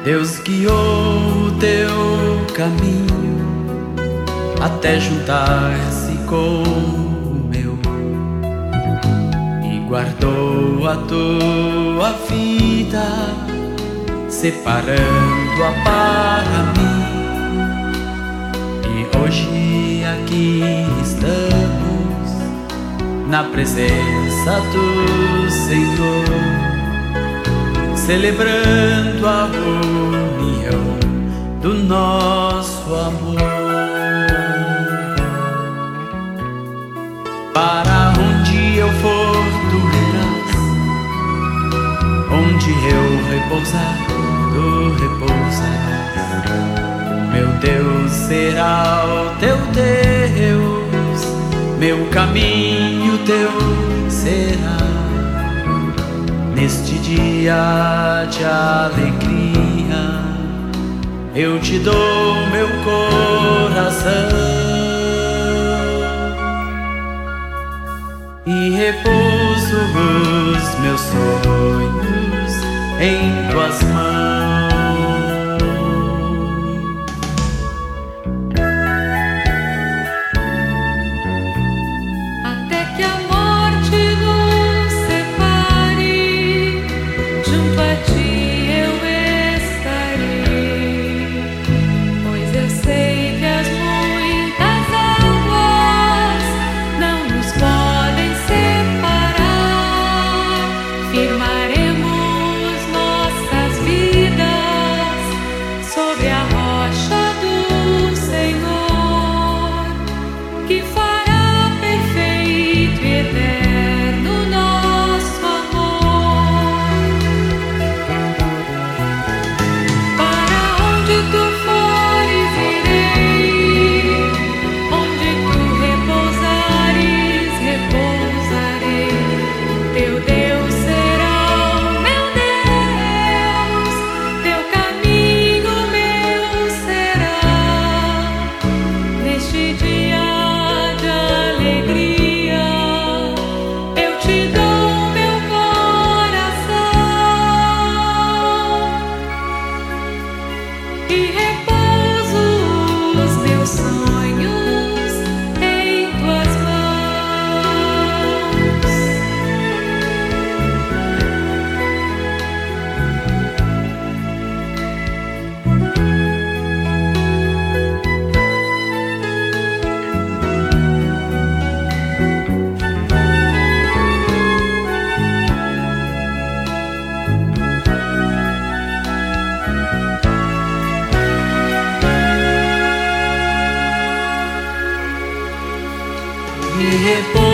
Deus guiou o teu caminho até juntar-se com o meu e guardou a tua vida, separando-a para mim. E hoje aqui estamos na presença do Senhor, celebrando a união do nosso amor. Para onde eu for, tu irás, onde eu repousar, tu repousarás. O meu Deus será o teu Deus, meu caminho teu será. Neste dia de alegria, eu te dou meu coração e repouso os meus sonhos em tuas mãos. Até que a morte nos separe, junto a ti eu estarei, pois eu sei que as muitas águas não nos podem separar. Firmaremos nossas vidas sobre a rocha do Senhor, que fará perfeito e eterno nosso amor. Para onde tu fores irei, onde tu repousares, repousarei. Teu Deus será o meu Deus, teu caminho meu será. Neste dia de alegria, eu te dou meu coração e repouso os meus sonhos em tuas mãos. E repouso